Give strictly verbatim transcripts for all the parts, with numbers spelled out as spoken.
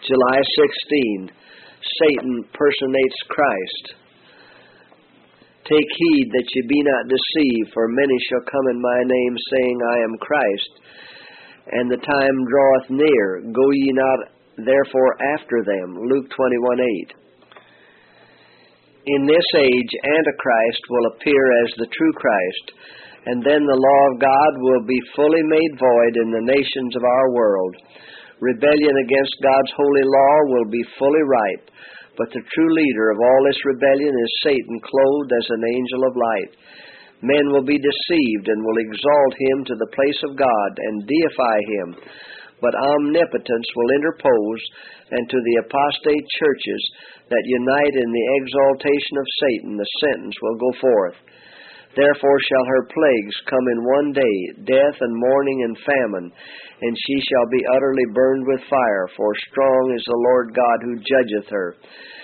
July sixteenth, Satan personates Christ. Take heed that ye be not deceived, for many shall come in my name, saying, I am Christ, and the time draweth near. Go ye not therefore after them. Luke twenty-one eight. In this age, Antichrist will appear as the true Christ, and then the law of God will be fully made void in the nations of our world. Rebellion against God's holy law will be fully ripe, but the true leader of all this rebellion is Satan, clothed as an angel of light. Men will be deceived and will exalt him to the place of God and deify him, but omnipotence will interpose, and to the apostate churches that unite in the exaltation of Satan the sentence will go forth. Therefore shall her plagues come in one day, death and mourning and famine, and she shall be utterly burned with fire, for strong is the Lord God who judgeth her.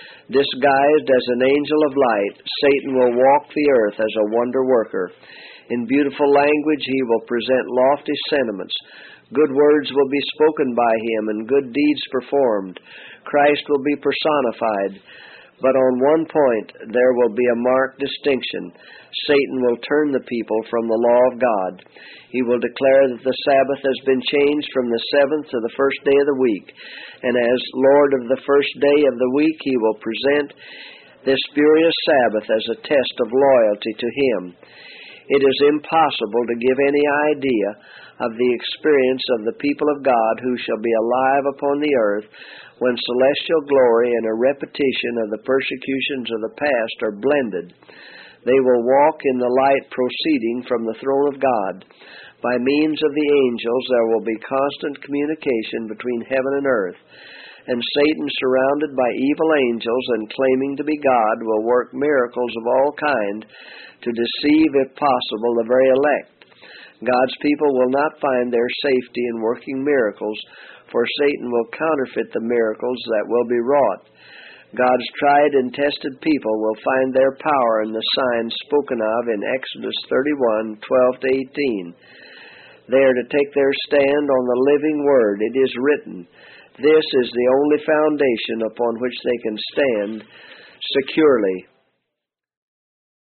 Disguised as an angel of light, Satan will walk the earth as a wonder worker. In beautiful language he will present lofty sentiments. Good words will be spoken by him, and good deeds performed. Christ will be personified. But on one point there will be a marked distinction. Satan will turn the people from the law of God. He will declare that the Sabbath has been changed from the seventh to the first day of the week, and as Lord of the first day of the week he will present this spurious Sabbath as a test of loyalty to him. It is impossible to give any idea of the experience of the people of God who shall be alive upon the earth when celestial glory and a repetition of the persecutions of the past are blended. They will walk in the light proceeding from the throne of God. By means of the angels there will be constant communication between heaven and earth, and Satan, surrounded by evil angels and claiming to be God, will work miracles of all kind to deceive, if possible, the very elect. God's people will not find their safety in working miracles, for Satan will counterfeit the miracles that will be wrought. God's tried and tested people will find their power in the signs spoken of in Exodus thirty-one, twelve to eighteen. They are to take their stand on the living Word. It is written. This is the only foundation upon which they can stand securely.